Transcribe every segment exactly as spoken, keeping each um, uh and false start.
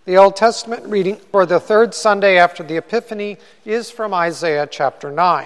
The Old Testament reading for the third Sunday after the Epiphany is from Isaiah chapter nine.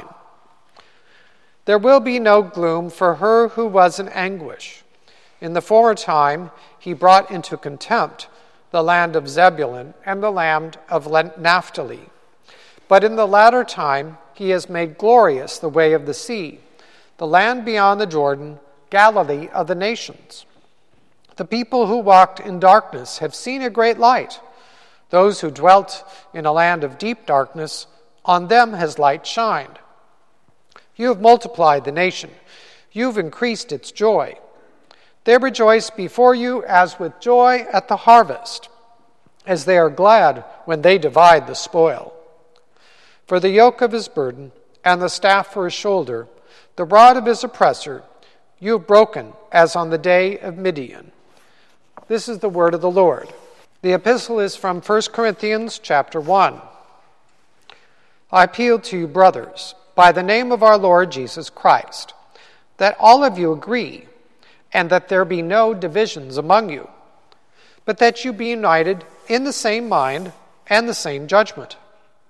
There will be no gloom for her who was in anguish. In the former time he brought into contempt the land of Zebulun and the land of Naphtali. But in the latter time he has made glorious the way of the sea, the land beyond the Jordan, Galilee of the nations. The people who walked in darkness have seen a great light. Those who dwelt in a land of deep darkness, on them has light shined. You have multiplied the nation. You've increased its joy. They rejoice before you as with joy at the harvest, as they are glad when they divide the spoil. For the yoke of his burden and the staff for his shoulder, the rod of his oppressor, you have broken as on the day of Midian. This is the word of the Lord. The epistle is from First Corinthians chapter one. I appeal to you, brothers, by the name of our Lord Jesus Christ, that all of you agree, and that there be no divisions among you, but that you be united in the same mind and the same judgment.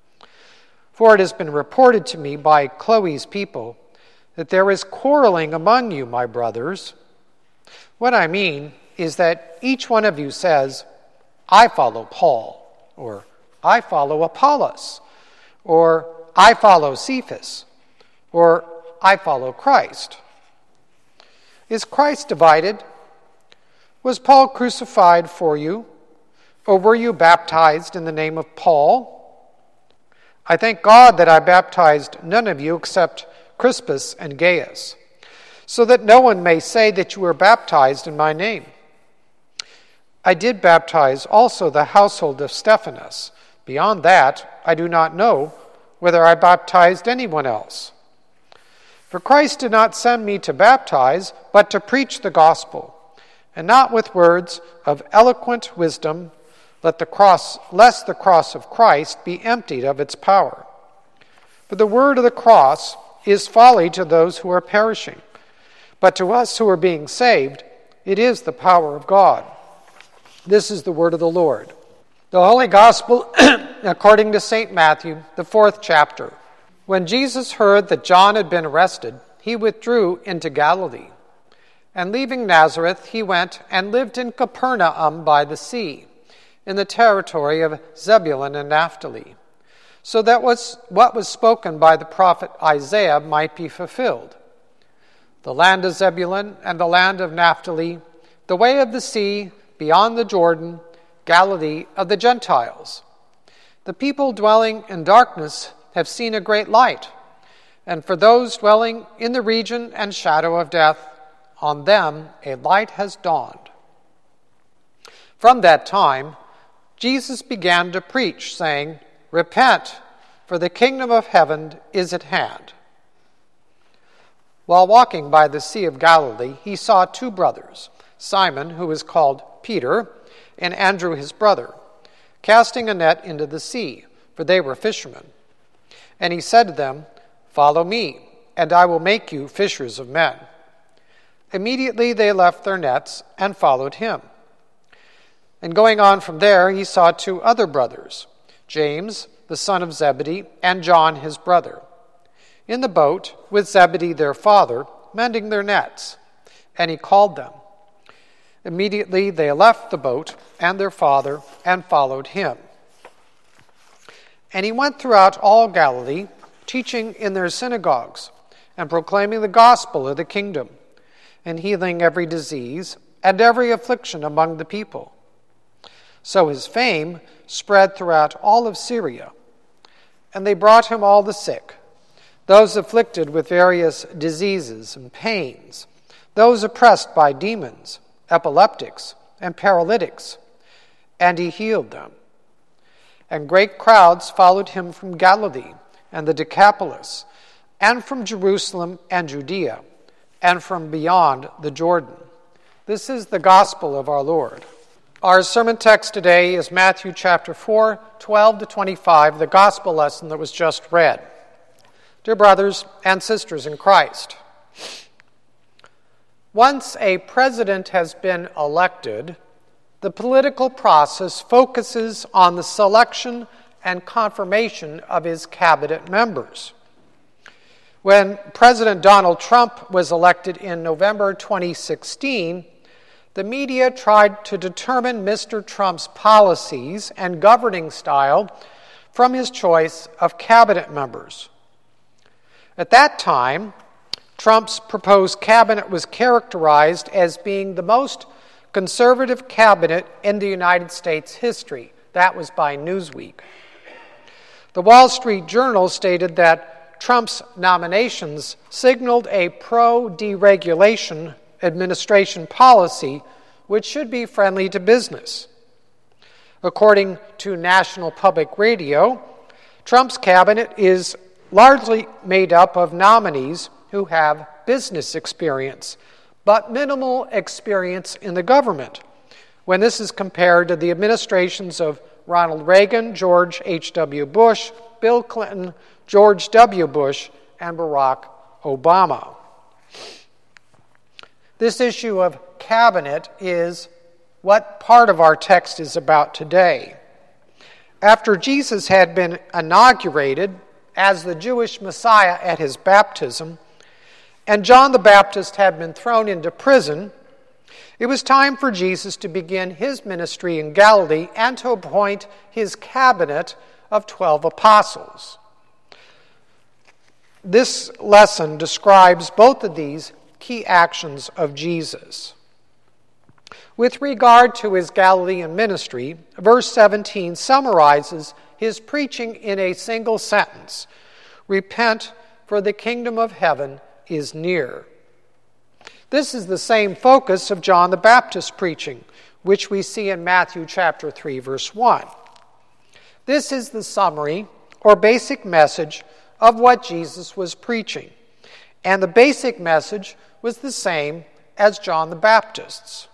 For it has been reported to me by Chloe's people that there is quarreling among you, my brothers. What I mean is that each one of you says, I follow Paul, or I follow Apollos, or I follow Cephas, or I follow Christ. Is Christ divided? Was Paul crucified for you, or were you baptized in the name of Paul? I thank God that I baptized none of you except Crispus and Gaius, so that no one may say that you were baptized in my name. I did baptize also the household of Stephanas. Beyond that, I do not know whether I baptized anyone else. For Christ did not send me to baptize, but to preach the gospel, and not with words of eloquent wisdom, let the cross, lest the cross of Christ be emptied of its power. For the word of the cross is folly to those who are perishing, but to us who are being saved, it is the power of God. This is the word of the Lord. The Holy Gospel according to Saint Matthew, the fourth chapter. When Jesus heard that John had been arrested, he withdrew into Galilee. And leaving Nazareth, he went and lived in Capernaum by the sea, in the territory of Zebulun and Naphtali, so that was what was spoken by the prophet Isaiah might be fulfilled. The land of Zebulun and the land of Naphtali, the way of the sea, beyond the Jordan, Galilee of the Gentiles. The people dwelling in darkness have seen a great light, and for those dwelling in the region and shadow of death, on them a light has dawned. From that time, Jesus began to preach, saying, Repent, for the kingdom of heaven is at hand. While walking by the Sea of Galilee, he saw two brothers, Simon, who is called Peter, and Andrew his brother, casting a net into the sea, for they were fishermen. And he said to them, Follow me, and I will make you fishers of men. Immediately they left their nets and followed him. And going on from there, he saw two other brothers, James, the son of Zebedee, and John his brother, in the boat with Zebedee their father, mending their nets. And he called them. Immediately they left the boat and their father and followed him. And he went throughout all Galilee, teaching in their synagogues and proclaiming the gospel of the kingdom, and healing every disease and every affliction among the people. So his fame spread throughout all of Syria, and they brought him all the sick, those afflicted with various diseases and pains, those oppressed by demons, epileptics, and paralytics, and he healed them. And great crowds followed him from Galilee and the Decapolis, and from Jerusalem and Judea, and from beyond the Jordan. This is the gospel of our Lord. Our sermon text today is Matthew chapter four, twelve to twenty-five, the gospel lesson that was just read. Dear brothers and sisters in Christ, once a president has been elected, the political process focuses on the selection and confirmation of his cabinet members. When President Donald Trump was elected in November twenty sixteen, the media tried to determine Mister Trump's policies and governing style from his choice of cabinet members. At that time, Trump's proposed cabinet was characterized as being the most conservative cabinet in the United States history. That was by Newsweek. The Wall Street Journal stated that Trump's nominations signaled a pro-deregulation administration policy which should be friendly to business. According to National Public Radio, Trump's cabinet is largely made up of nominees who have business experience, but minimal experience in the government, when this is compared to the administrations of Ronald Reagan, George H W Bush, Bill Clinton, George W. Bush, and Barack Obama. This issue of cabinet is what part of our text is about today. After Jesus had been inaugurated as the Jewish Messiah at his baptism, and John the Baptist had been thrown into prison, it was time for Jesus to begin his ministry in Galilee and to appoint his cabinet of twelve apostles. This lesson describes both of these key actions of Jesus. With regard to his Galilean ministry, verse seventeen summarizes his preaching in a single sentence: "Repent, for the kingdom of heaven is near." This is the same focus of John the Baptist's preaching, which we see in Matthew chapter three, verse one. This is the summary or basic message of what Jesus was preaching. And the basic message was the same as John the Baptist's.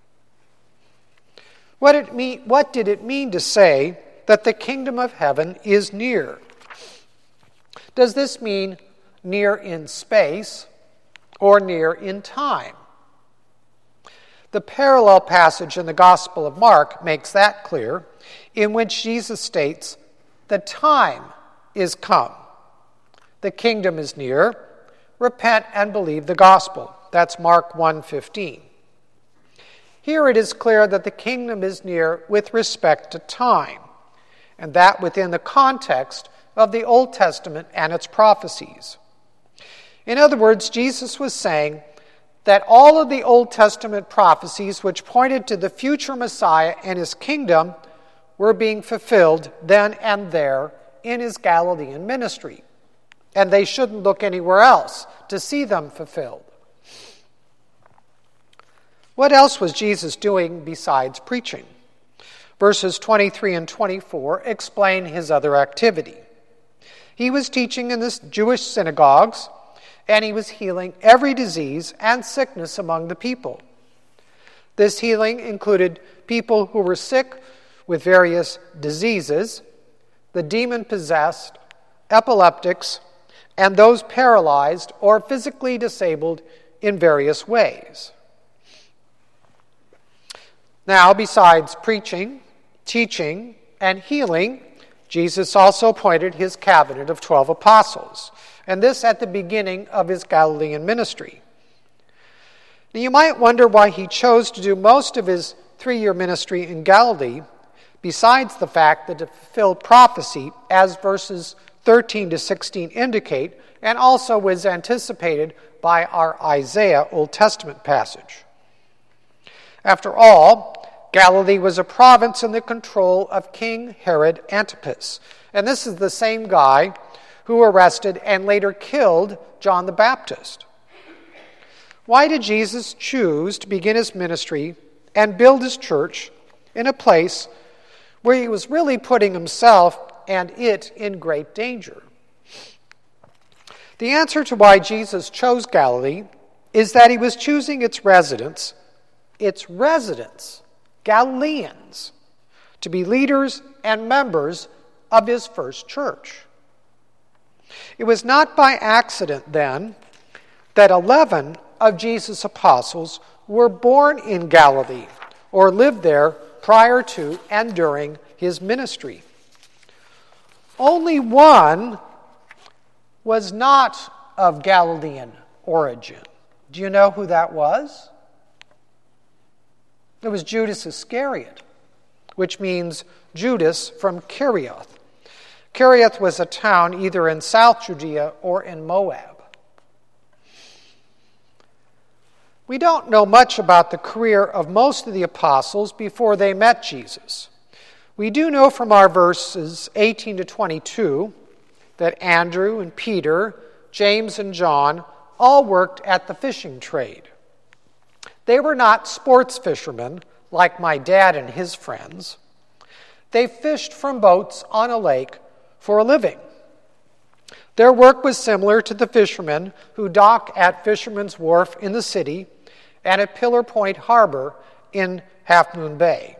What, it mean, what did it mean to say that the kingdom of heaven is near? Does this mean near in space or near in time? The parallel passage in the Gospel of Mark makes that clear, in which Jesus states, "The time is come. The kingdom is near. Repent and believe the gospel." That's Mark one fifteen. Here it is clear that the kingdom is near with respect to time, and that within the context of the Old Testament and its prophecies. In other words, Jesus was saying that all of the Old Testament prophecies which pointed to the future Messiah and his kingdom were being fulfilled then and there in his Galilean ministry, and they shouldn't look anywhere else to see them fulfilled. What else was Jesus doing besides preaching? Verses twenty-three and twenty-four explain his other activity. He was teaching in the Jewish synagogues, and he was healing every disease and sickness among the people. This healing included people who were sick with various diseases, the demon-possessed, epileptics, and those paralyzed or physically disabled in various ways. Now, besides preaching, teaching, and healing, Jesus also appointed his cabinet of twelve apostles, and this at the beginning of his Galilean ministry. Now, you might wonder why he chose to do most of his three-year ministry in Galilee, besides the fact that it fulfilled prophecy, as verses thirteen to sixteen indicate, and also was anticipated by our Isaiah Old Testament passage. After all, Galilee was a province in the control of King Herod Antipas, and this is the same guy who arrested and later killed John the Baptist. Why did Jesus choose to begin his ministry and build his church in a place where he was really putting himself and it in great danger? The answer to why Jesus chose Galilee is that he was choosing its residents, its residents, Galileans, to be leaders and members of his first church. It was not by accident, then, that eleven of Jesus' apostles were born in Galilee, or lived there prior to and during his ministry. Only one was not of Galilean origin. Do you know who that was? It was Judas Iscariot, which means Judas from Kerioth. Kerioth was a town either in South Judea or in Moab. We don't know much about the career of most of the apostles before they met Jesus. We do know from our verses eighteen to twenty-two that Andrew and Peter, James and John all worked at the fishing trade. They were not sports fishermen like my dad and his friends. They fished from boats on a lake for a living. Their work was similar to the fishermen who dock at Fisherman's Wharf in the city and at Pillar Point Harbor in Half Moon Bay.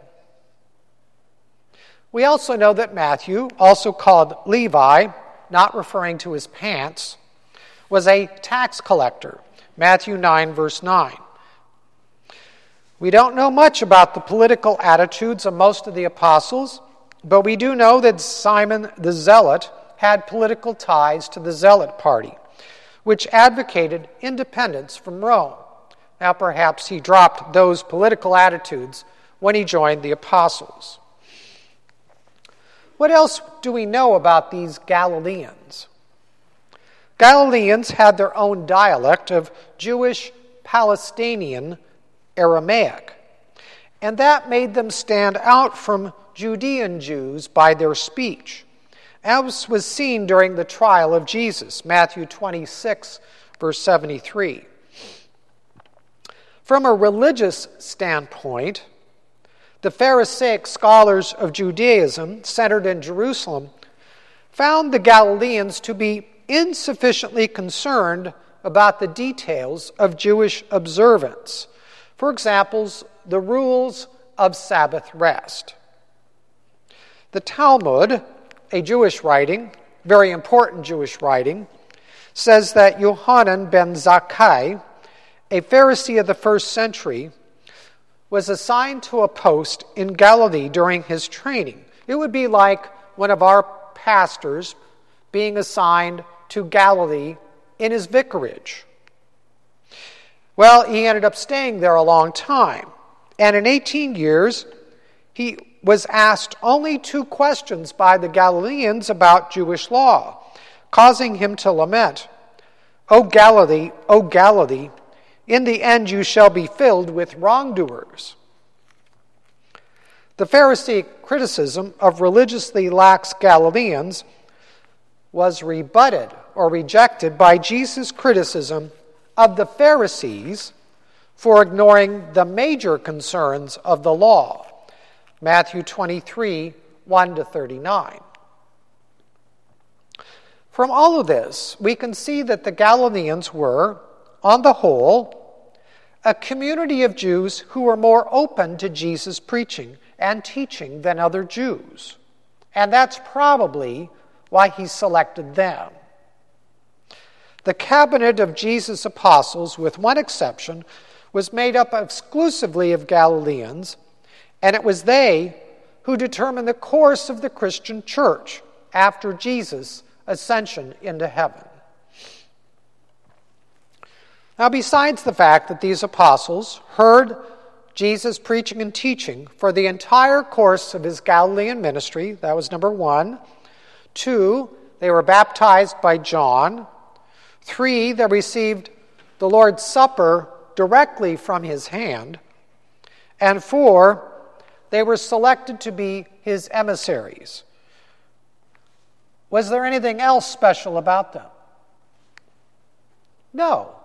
We also know that Matthew, also called Levi, not referring to his pants, was a tax collector. Matthew nine, verse nine. We don't know much about the political attitudes of most of the apostles, but we do know that Simon the Zealot had political ties to the Zealot party, which advocated independence from Rome. Now, perhaps he dropped those political attitudes when he joined the apostles. What else do we know about these Galileans? Galileans had their own dialect of Jewish Palestinian Aramaic, and that made them stand out from Judean Jews by their speech, as was seen during the trial of Jesus, Matthew twenty-six, verse seventy-three. From a religious standpoint, the Pharisaic scholars of Judaism, centered in Jerusalem, found the Galileans to be insufficiently concerned about the details of Jewish observance. For example, the rules of Sabbath rest. The Talmud, a Jewish writing, very important Jewish writing, says that Yohanan ben Zakkai, a Pharisee of the first century, was assigned to a post in Galilee during his training. It would be like one of our pastors being assigned to Galilee in his vicarage. Well, he ended up staying there a long time. And in eighteen years, he was asked only two questions by the Galileans about Jewish law, causing him to lament, "O Galilee, O Galilee, in the end you shall be filled with wrongdoers." The Pharisee criticism of religiously lax Galileans was rebutted or rejected by Jesus' criticism of the Pharisees for ignoring the major concerns of the law. Matthew twenty-three, one to thirty-nine. From all of this, we can see that the Galileans were, on the whole, a community of Jews who were more open to Jesus' preaching and teaching than other Jews. And that's probably why he selected them. The cabinet of Jesus' apostles, with one exception, was made up exclusively of Galileans, and it was they who determined the course of the Christian church after Jesus' ascension into heaven. Now, besides the fact that these apostles heard Jesus preaching and teaching for the entire course of his Galilean ministry, that was number one. Two, they were baptized by John. Three, they received the Lord's Supper directly from his hand. And four, they were selected to be his emissaries. Was there anything else special about them? No.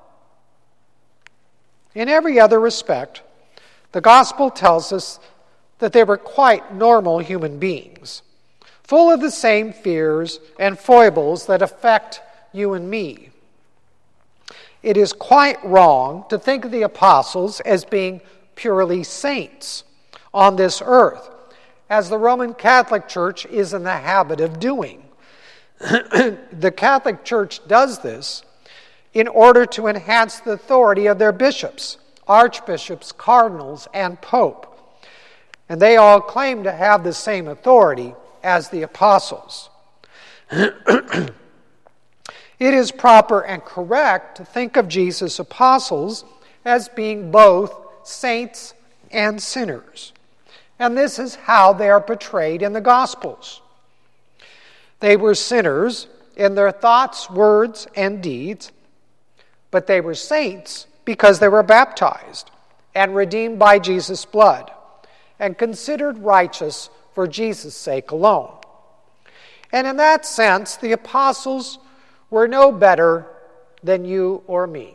In every other respect, the gospel tells us that they were quite normal human beings, full of the same fears and foibles that affect you and me. It is quite wrong to think of the apostles as being purely saints on this earth, as the Roman Catholic Church is in the habit of doing. The Catholic Church does this in order to enhance the authority of their bishops, archbishops, cardinals, and pope, and they all claim to have the same authority as the apostles. It is proper and correct to think of Jesus' apostles as being both saints and sinners. And this is how they are portrayed in the Gospels. They were sinners in their thoughts, words, and deeds, but they were saints because they were baptized and redeemed by Jesus' blood and considered righteous for Jesus' sake alone. And in that sense, the apostles were no better than you or me.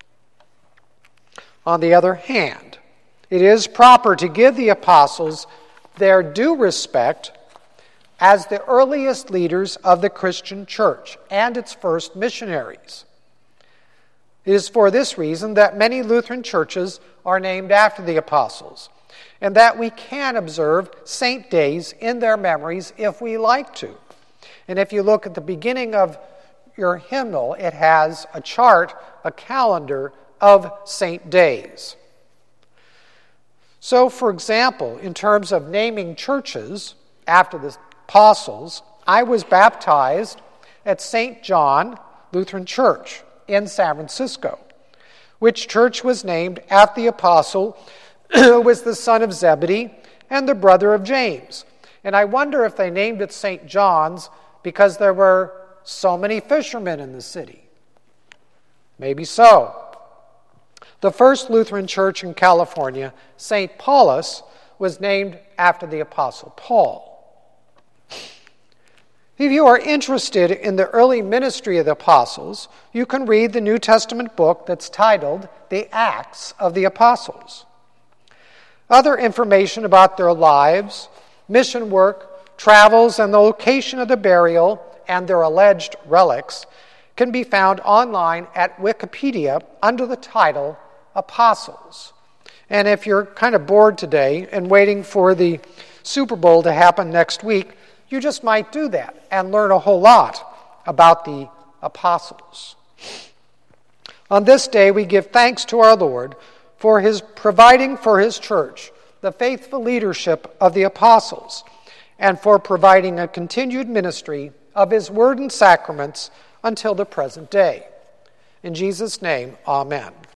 On the other hand, it is proper to give the apostles their due respect as the earliest leaders of the Christian church and its first missionaries. It is for this reason that many Lutheran churches are named after the apostles, and that we can observe saint days in their memories if we like to. And if you look at the beginning of your hymnal, it has a chart, a calendar of saint days. So, for example, in terms of naming churches after the apostles, I was baptized at Saint John Lutheran Church in San Francisco, which church was named after the apostle who was the son of Zebedee and the brother of James. And I wonder if they named it Saint John's because there were so many fishermen in the city. Maybe so. The first Lutheran church in California, Saint Paulus, was named after the Apostle Paul. If you are interested in the early ministry of the apostles, you can read the New Testament book that's titled The Acts of the Apostles. Other information about their lives, mission work, travels, and the location of the burial and their alleged relics can be found online at Wikipedia under the title Apostles. And if you're kind of bored today and waiting for the Super Bowl to happen next week, you just might do that and learn a whole lot about the apostles. On this day, we give thanks to our Lord for his providing for his church the faithful leadership of the apostles and for providing a continued ministry of his word and sacraments until the present day. In Jesus' name, amen.